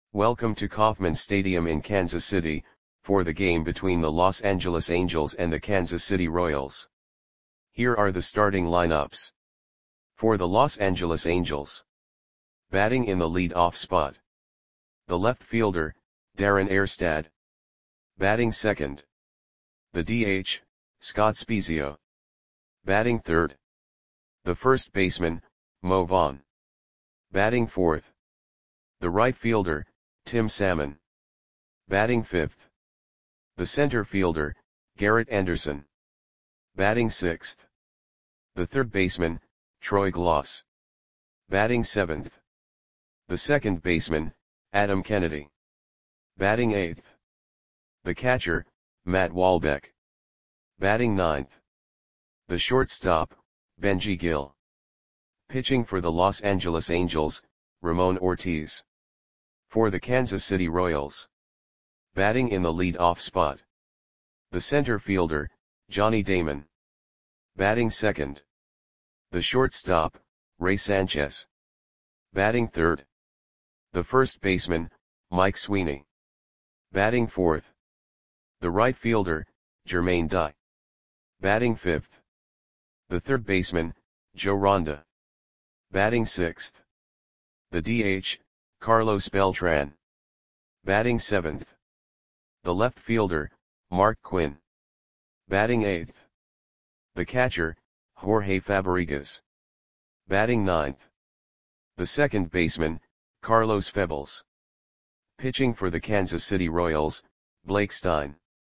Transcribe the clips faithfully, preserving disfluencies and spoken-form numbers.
Welcome to Kauffman Stadium in Kansas City, for the game between the Los Angeles Angels and the Kansas City Royals. Here are the starting lineups. For the Los Angeles Angels. Batting in the lead-off spot. The left fielder, Darren Erstad. Batting second. The D H, Scott Spiezio. Batting third. The first baseman, Mo Vaughn. Batting fourth. The right fielder, Tim Salmon. Batting fifth. The center fielder, Garrett Anderson. Batting sixth. The third baseman, Troy Glaus. Batting seventh. The second baseman, Adam Kennedy. Batting eighth. The catcher, Matt Walbeck. Batting ninth. The shortstop, Benji Gil. Pitching for the Los Angeles Angels, Ramon Ortiz. For the Kansas City Royals. Batting in the lead-off spot. The center fielder, Johnny Damon. Batting second. The shortstop, Ray Sanchez. Batting third. The first baseman, Mike Sweeney. Batting fourth. The right fielder, Jermaine Dye. Batting fifth. The third baseman, Joe Ronda. Batting sixth. The D H, Carlos Beltran. Batting seventh. The left fielder, Mark Quinn. Batting eighth. The catcher, Jorge Fabrigas. Batting ninth. The second baseman, Carlos Febles. Pitching for the Kansas City Royals, Blake Stein.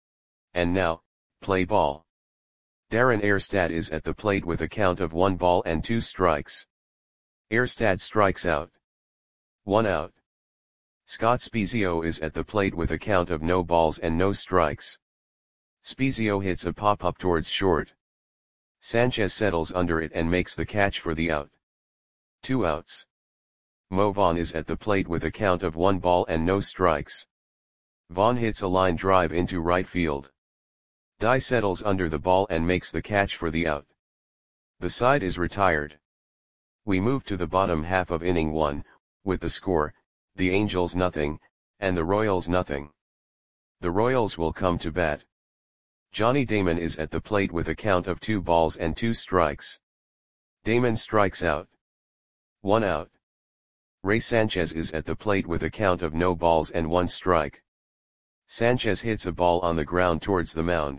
And now, play ball. Darren Erstad is at the plate with a count of one ball and two strikes. Erstad strikes out. One out. Scott Spiezio is at the plate with a count of no balls and no strikes. Spiezio hits a pop-up towards short. Sanchez settles under it and makes the catch for the out. Two outs. Mo Vaughn is at the plate with a count of one ball and no strikes. Vaughn hits a line drive into right field. Dye settles under the ball and makes the catch for the out. The side is retired. We move to the bottom half of inning one, with the score, the Angels nothing, and the Royals nothing. The Royals will come to bat. Johnny Damon is at the plate with a count of two balls and two strikes. Damon strikes out. One out. Ray Sanchez is at the plate with a count of no balls and one strike. Sanchez hits a ball on the ground towards the mound.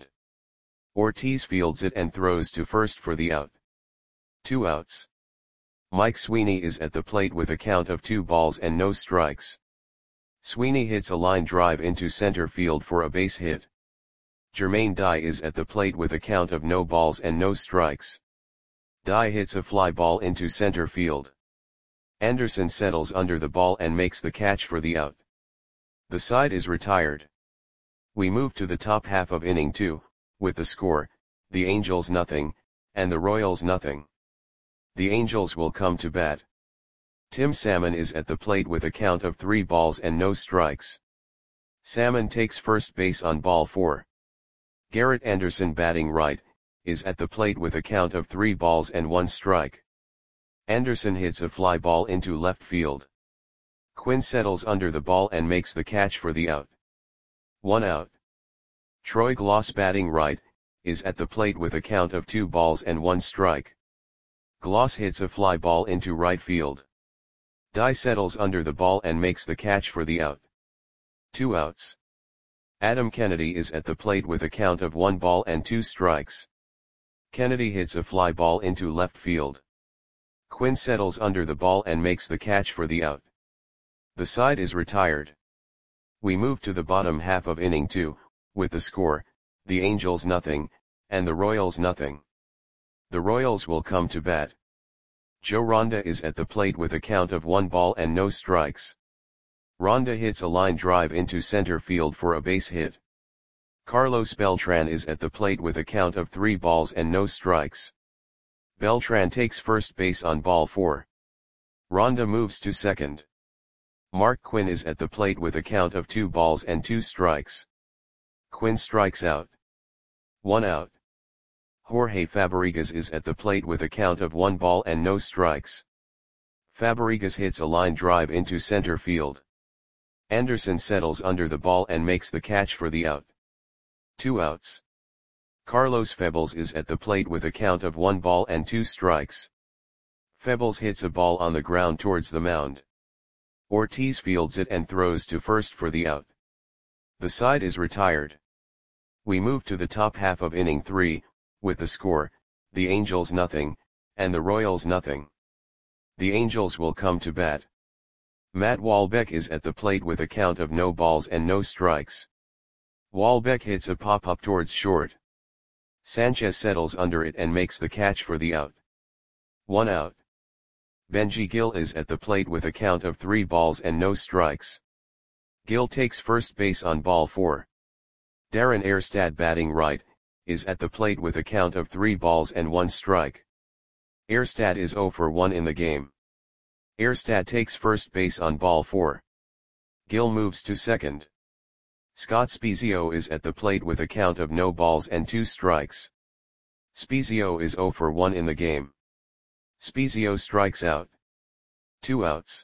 Ortiz fields it and throws to first for the out. Two outs. Mike Sweeney is at the plate with a count of two balls and no strikes. Sweeney hits a line drive into center field for a base hit. Jermaine Dye is at the plate with a count of no balls and no strikes. Dye hits a fly ball into center field. Anderson settles under the ball and makes the catch for the out. The side is retired. We move to the top half of inning two, with the score, the Angels nothing, and the Royals nothing. The Angels will come to bat. Tim Salmon is at the plate with a count of three balls and no strikes. Salmon takes first base on ball four. Garrett Anderson, batting right, is at the plate with a count of three balls and one strike. Anderson hits a fly ball into left field. Quinn settles under the ball and makes the catch for the out. One out. Troy Glaus, batting right, is at the plate with a count of two balls and one strike. Glaus hits a fly ball into right field. Dye settles under the ball and makes the catch for the out. Two outs. Adam Kennedy is at the plate with a count of one ball and two strikes. Kennedy hits a fly ball into left field. Quinn settles under the ball and makes the catch for the out. The side is retired. We move to the bottom half of inning two, with the score, the Angels nothing, and the Royals nothing. The Royals will come to bat. Joe Ronda is at the plate with a count of one ball and no strikes. Ronda hits a line drive into center field for a base hit. Carlos Beltran is at the plate with a count of three balls and no strikes. Beltran takes first base on ball four. Ronda moves to second. Mark Quinn is at the plate with a count of two balls and two strikes. Quinn strikes out. One out. Jorge Fabrigas is at the plate with a count of one ball and no strikes. Fabrigas hits a line drive into center field. Anderson settles under the ball and makes the catch for the out. Two outs. Carlos Febles is at the plate with a count of one ball and two strikes. Febles hits a ball on the ground towards the mound. Ortiz fields it and throws to first for the out. The side is retired. We move to the top half of inning three, with the score, the Angels nothing, and the Royals nothing. The Angels will come to bat. Matt Walbeck is at the plate with a count of no balls and no strikes. Walbeck hits a pop-up towards short. Sanchez settles under it and makes the catch for the out. One out. Benji Gil is at the plate with a count of three balls and no strikes. Gil takes first base on ball four. Darren Erstad, batting right, is at the plate with a count of three balls and one strike. Erstad is zero for one in the game. Erstad takes first base on ball four. Gil moves to second. Scott Spiezio is at the plate with a count of no balls and two strikes. Spiezio is zero for one in the game. Spiezio strikes out. Two outs.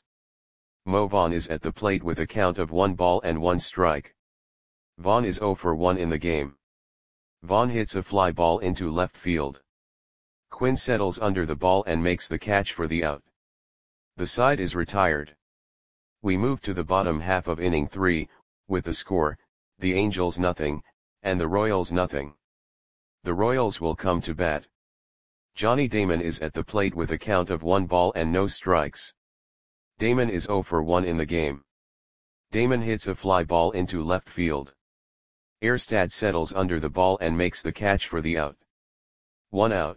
Mo Vaughn is at the plate with a count of one ball and one strike. Vaughn is zero for one in the game. Vaughn hits a fly ball into left field. Quinn settles under the ball and makes the catch for the out. The side is retired. We move to the bottom half of inning three, with the score, the Angels nothing, and the Royals nothing. The Royals will come to bat. Johnny Damon is at the plate with a count of one ball and no strikes. Damon is zero for one in the game. Damon hits a fly ball into left field. Erstad settles under the ball and makes the catch for the out. One out.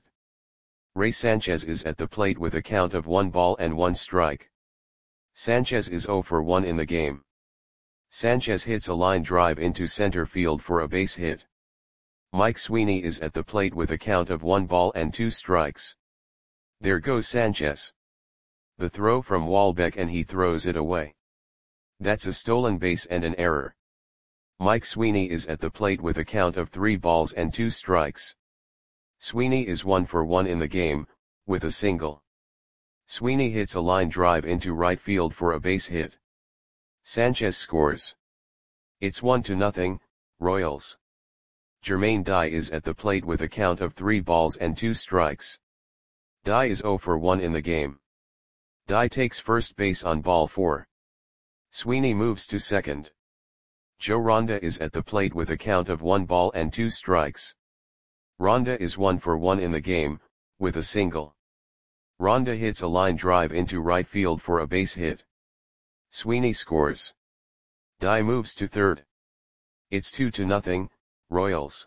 Ray Sanchez is at the plate with a count of one ball and one strike. Sanchez is zero for one in the game. Sanchez hits a line drive into center field for a base hit. Mike Sweeney is at the plate with a count of one ball and two strikes. There goes Sanchez. The throw from Walbeck and he throws it away. That's a stolen base and an error. Mike Sweeney is at the plate with a count of three balls and two strikes. Sweeney is one for one in the game, with a single. Sweeney hits a line drive into right field for a base hit. Sanchez scores. It's one to nothing, Royals. Jermaine Dye is at the plate with a count of three balls and two strikes. Dye is zero for one in the game. Dye takes first base on ball four. Sweeney moves to second. Joe Ronda is at the plate with a count of one ball and two strikes. Ronda is one for one in the game, with a single. Ronda hits a line drive into right field for a base hit. Sweeney scores. Dye moves to third. It's two to nothing, Royals.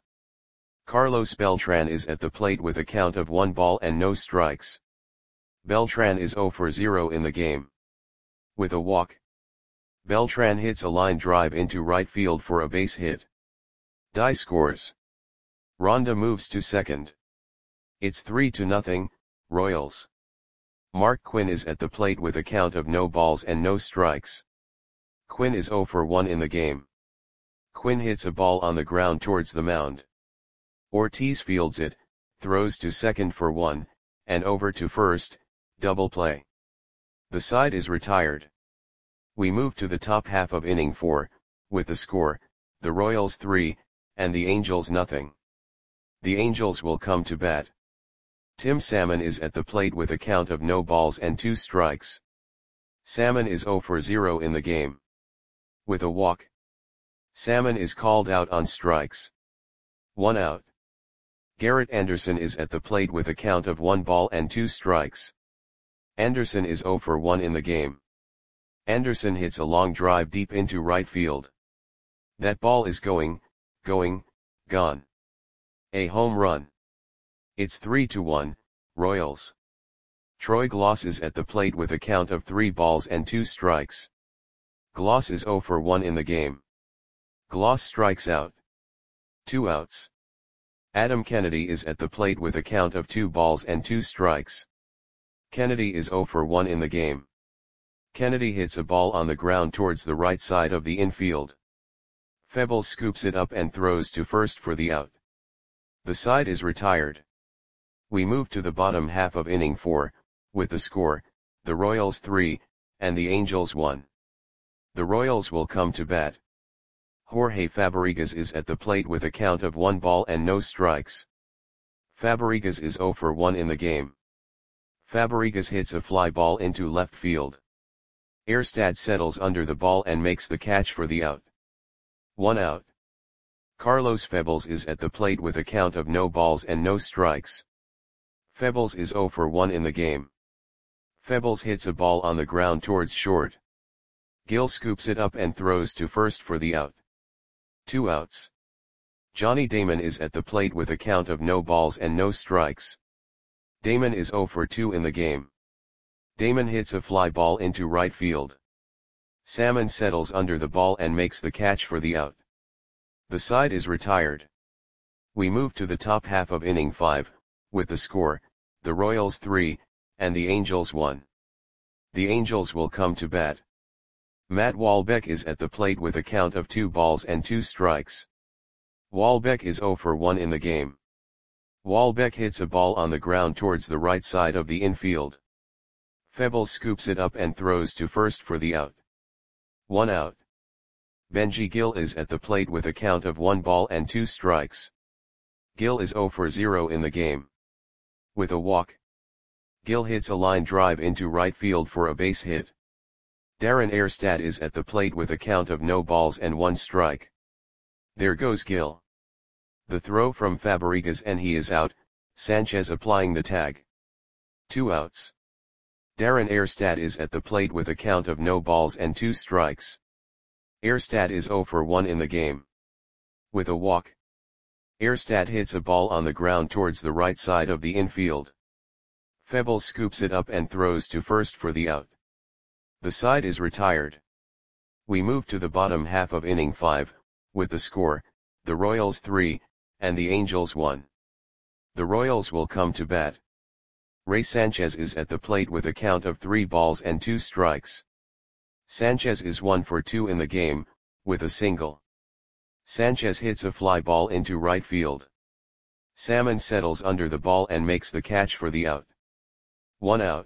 Carlos Beltran is at the plate with a count of one ball and no strikes. Beltran is zero for zero in the game. With a walk. Beltran hits a line drive into right field for a base hit. Dye scores. Ronda moves to second. It's three to nothing, Royals. Mark Quinn is at the plate with a count of no balls and no strikes. Quinn is zero for one in the game. Quinn hits a ball on the ground towards the mound. Ortiz fields it, throws to second for one, and over to first, double play. The side is retired. We move to the top half of inning four, with the score, the Royals three, and the Angels nothing. The Angels will come to bat. Tim Salmon is at the plate with a count of no balls and two strikes. Salmon is zero for zero in the game. With a walk. Salmon is called out on strikes. One out. Garrett Anderson is at the plate with a count of one ball and two strikes. Anderson is zero for one in the game. Anderson hits a long drive deep into right field. That ball is going, going, gone. A home run. It's three to one, Royals. Troy Gloss is at the plate with a count of three balls and two strikes. Gloss is zero for one in the game. Gloss strikes out. Two outs. Adam Kennedy is at the plate with a count of two balls and two strikes. Kennedy is zero for one in the game. Kennedy hits a ball on the ground towards the right side of the infield. Febles scoops it up and throws to first for the out. The side is retired. We move to the bottom half of inning four, with the score, the Royals three, and the Angels one. The Royals will come to bat. Jorge Fabregas is at the plate with a count of one ball and no strikes. Fabregas is zero for one in the game. Fabregas hits a fly ball into left field. Erstad settles under the ball and makes the catch for the out. One out. Carlos Febles is at the plate with a count of no balls and no strikes. Febles is zero for one in the game. Febles hits a ball on the ground towards short. Gil scoops it up and throws to first for the out. Two outs. Johnny Damon is at the plate with a count of no balls and no strikes. Damon is zero for two in the game. Damon hits a fly ball into right field. Salmon settles under the ball and makes the catch for the out. The side is retired. We move to the top half of inning five, with the score, the Royals three, and the Angels one. The Angels will come to bat. Matt Wahlbeck is at the plate with a count of two balls and two strikes. Wahlbeck is zero for one in the game. Wahlbeck hits a ball on the ground towards the right side of the infield. Febles scoops it up and throws to first for the out. One out. Benji Gil is at the plate with a count of one ball and two strikes. Gil is zero for zero in the game. With a walk, Gil hits a line drive into right field for a base hit. Darren Erstad is at the plate with a count of no balls and one strike. There goes Gil. The throw from Fabregas and he is out, Sanchez applying the tag. Two outs. Darren Erstad is at the plate with a count of no balls and two strikes. Erstad is zero for one in the game. With a walk, Erstad hits a ball on the ground towards the right side of the infield. Febles scoops it up and throws to first for the out. The side is retired. We move to the bottom half of inning five, with the score, the Royals three, and the Angels one. The Royals will come to bat. Ray Sanchez is at the plate with a count of three balls and two strikes. Sanchez is one for two in the game, with a single. Sanchez hits a fly ball into right field. Salmon settles under the ball and makes the catch for the out. One out.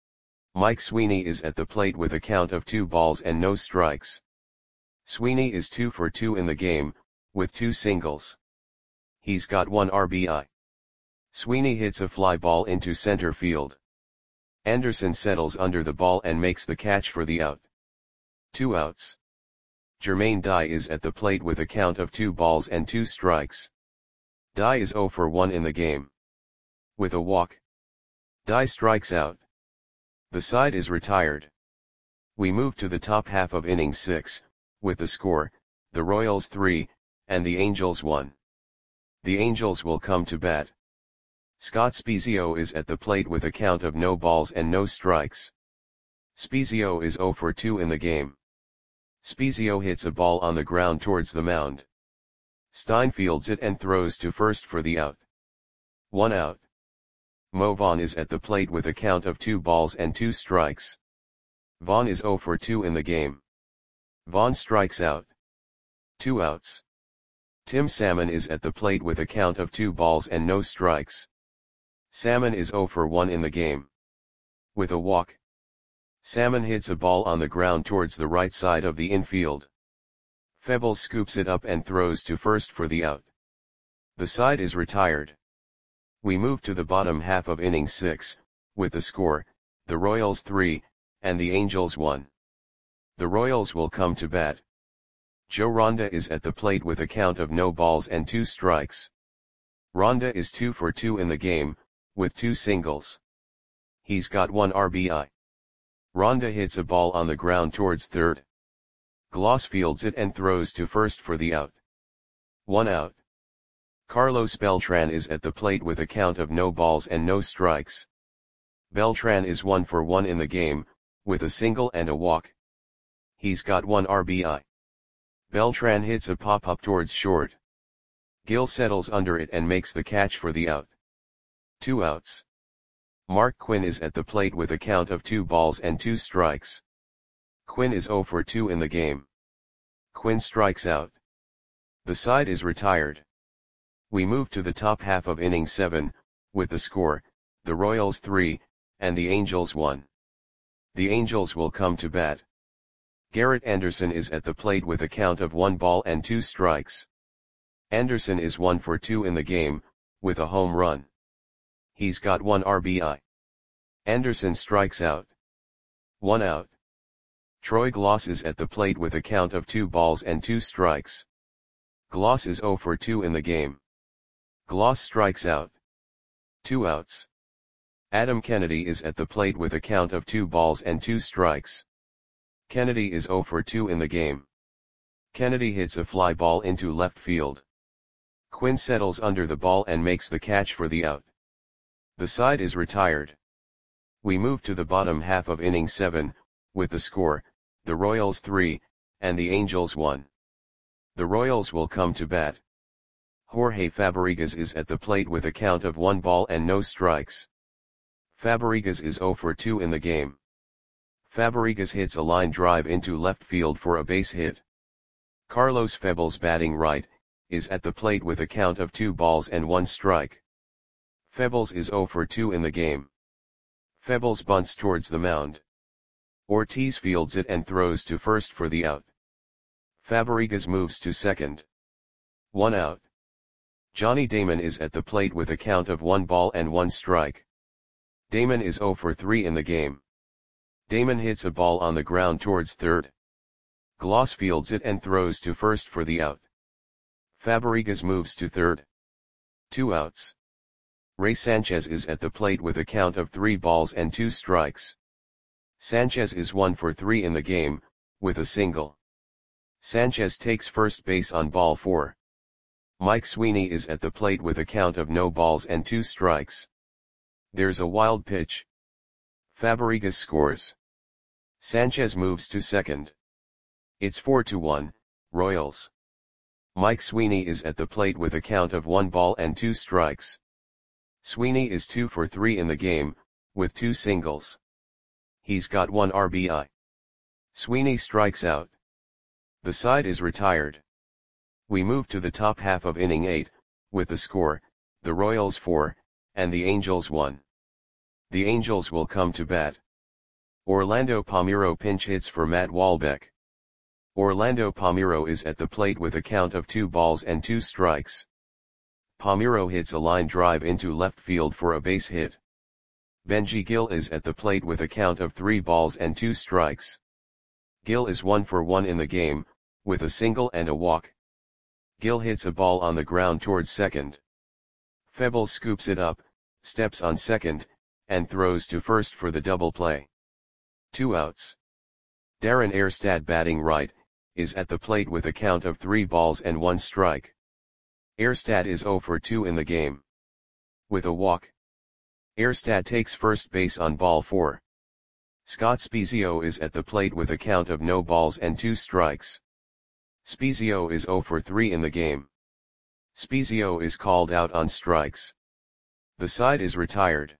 Mike Sweeney is at the plate with a count of two balls and no strikes. Sweeney is two for two in the game, with two singles. He's got one R B I. Sweeney hits a fly ball into center field. Anderson settles under the ball and makes the catch for the out. Two outs. Jermaine Dye is at the plate with a count of two balls and two strikes. Dye is zero for one in the game. With a walk, Dye strikes out. The side is retired. We move to the top half of inning six, with the score, the Royals three, and the Angels one. The Angels will come to bat. Scott Spiezio is at the plate with a count of no balls and no strikes. Spiezio is zero for two in the game. Spiezio hits a ball on the ground towards the mound. Stein fields it and throws to first for the out. One out. Mo Vaughn is at the plate with a count of two balls and two strikes. Vaughn is zero for two in the game. Vaughn strikes out. Two outs. Tim Salmon is at the plate with a count of two balls and no strikes. Salmon is zero for one in the game. With a walk, Salmon hits a ball on the ground towards the right side of the infield. Febles scoops it up and throws to first for the out. The side is retired. We move to the bottom half of inning six, with the score, the Royals three, and the Angels one. The Royals will come to bat. Joe Ronda is at the plate with a count of no balls and two strikes. Ronda is two for two in the game, with two singles. He's got one R B I. Ronda hits a ball on the ground towards third. Gloss fields it and throws to first for the out. One out. Carlos Beltran is at the plate with a count of no balls and no strikes. Beltran is one for one in the game, with a single and a walk. He's got one R B I. Beltran hits a pop-up towards short. Gil settles under it and makes the catch for the out. Two outs. Mark Quinn is at the plate with a count of two balls and two strikes. Quinn is zero for two in the game. Quinn strikes out. The side is retired. We move to the top half of inning seven, with the score, the Royals three, and the Angels one. The Angels will come to bat. Garrett Anderson is at the plate with a count of one ball and two strikes. Anderson is one for two in the game, with a home run. He's got one R B I. Anderson strikes out. One out. Troy Gloss is at the plate with a count of two balls and two strikes. Gloss is zero for two in the game. Gloss strikes out. Two outs. Adam Kennedy is at the plate with a count of two balls and two strikes. Kennedy is zero for two in the game. Kennedy hits a fly ball into left field. Quinn settles under the ball and makes the catch for the out. The side is retired. We move to the bottom half of inning seven, with the score, the Royals three, and the Angels one. The Royals will come to bat. Jorge Fabregas is at the plate with a count of one ball and no strikes. Fabregas is zero for two in the game. Fabregas hits a line drive into left field for a base hit. Carlos Febles, batting right, is at the plate with a count of two balls and one strike. Febles is zero for two in the game. Febles bunts towards the mound. Ortiz fields it and throws to first for the out. Fabregas moves to second. One out. Johnny Damon is at the plate with a count of one ball and one strike. Damon is zero for three in the game. Damon hits a ball on the ground towards third. Gloss fields it and throws to first for the out. Fabregas moves to third. Two outs. Ray Sanchez is at the plate with a count of three balls and two strikes. Sanchez is one for three in the game, with a single. Sanchez takes first base on ball four. Mike Sweeney is at the plate with a count of no balls and two strikes. There's a wild pitch. Fabregas scores. Sanchez moves to second. It's four to one, Royals. Mike Sweeney is at the plate with a count of one ball and two strikes. Sweeney is two for three in the game, with two singles. He's got one R B I. Sweeney strikes out. The side is retired. We move to the top half of inning eight, with the score, the Royals four, and the Angels one. The Angels will come to bat. Orlando Palmeiro pinch hits for Matt Wahlbeck. Orlando Palmeiro is at the plate with a count of two balls and two strikes. Palmeiro hits a line drive into left field for a base hit. Benji Gil is at the plate with a count of three balls and two strikes. Gil is one for one in the game, with a single and a walk. Gil hits a ball on the ground towards second. Febles scoops it up, steps on second, and throws to first for the double play. Two outs. Darren Erstad, batting right, is at the plate with a count of three balls and one strike. Erstad is zero for two in the game. With a walk. Erstad takes first base on ball four. Scott Spiezio is at the plate with a count of no balls and two strikes. Spiezio is zero for three in the game. Spiezio is called out on strikes. The side is retired.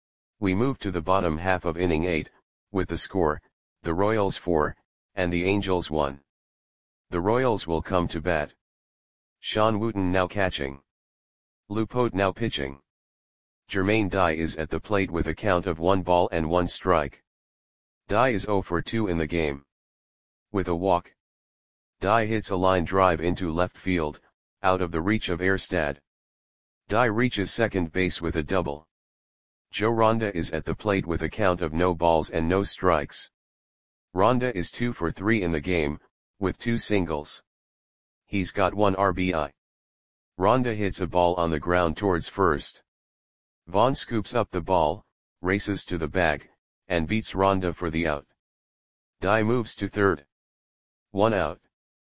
We move to the bottom half of inning eight, with the score, the Royals four, and the Angels one. The Royals will come to bat. Sean Wooten now catching. Lou Pote now pitching. Jermaine Dye is at the plate with a count of one ball and one strike. Dye is zero for two in the game. With a walk. Dye hits a line drive into left field, out of the reach of Erstad. Dye reaches second base with a double. Joe Ronda is at the plate with a count of no balls and no strikes. Ronda is two for three in the game, with two singles. He's got one R B I. Ronda hits a ball on the ground towards first. Vaughn scoops up the ball, races to the bag, and beats Ronda for the out. Dye moves to third. One out.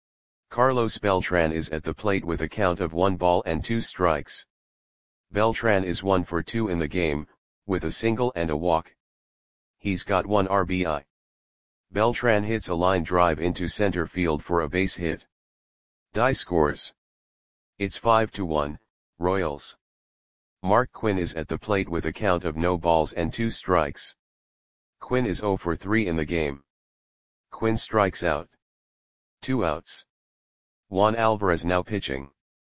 Carlos Beltran is at the plate with a count of one ball and two strikes. Beltran is one for two in the game, with a single and a walk. He's got one R B I. Beltran hits a line drive into center field for a base hit. Dye scores. It's five to one, Royals. Mark Quinn is at the plate with a count of no balls and two strikes. Quinn is zero for three in the game. Quinn strikes out. Two outs. Juan Alvarez now pitching.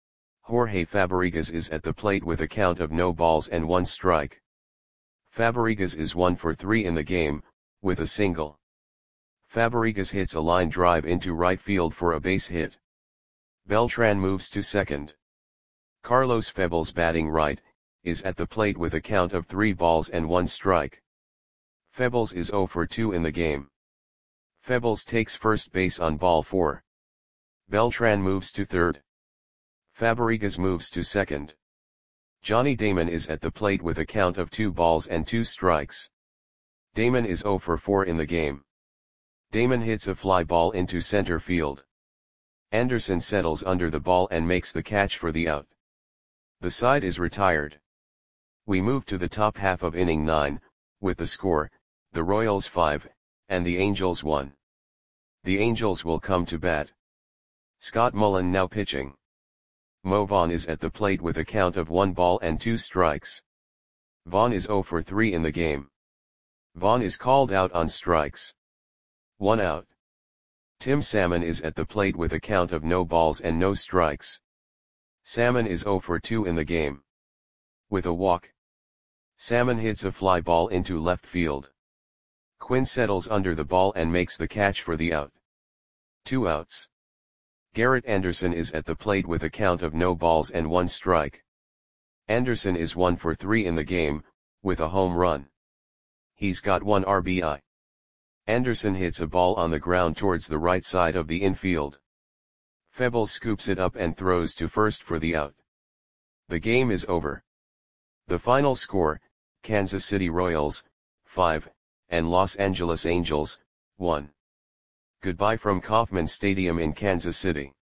Jorge Fabregas is at the plate with a count of no balls and one strike. Fabregas is one for three in the game, with a single. Fabregas hits a line drive into right field for a base hit. Beltran moves to second. Carlos Febles, batting right, is at the plate with a count of three balls and one strike. Febles is zero for two in the game. Febles takes first base on ball four. Beltran moves to third. Fabregas moves to second. Johnny Damon is at the plate with a count of two balls and two strikes. Damon is zero for four in the game. Damon hits a fly ball into center field. Anderson settles under the ball and makes the catch for the out. The side is retired. We move to the top half of inning nine, with the score, the Royals five, and the Angels one. The Angels will come to bat. Scott Mullen now pitching. Mo Vaughn is at the plate with a count of one ball and two strikes. Vaughn is zero for three in the game. Vaughn is called out on strikes. One out. Tim Salmon is at the plate with a count of no balls and no strikes. Salmon is zero for two in the game. With a walk. Salmon hits a fly ball into left field. Quinn settles under the ball and makes the catch for the out. Two outs. Garrett Anderson is at the plate with a count of no balls and one strike. Anderson is one for three in the game, with a home run. He's got one R B I. Anderson hits a ball on the ground towards the right side of the infield. Febles scoops it up and throws to first for the out. The game is over. The final score, Kansas City Royals, five, and Los Angeles Angels, one. Goodbye from Kauffman Stadium in Kansas City.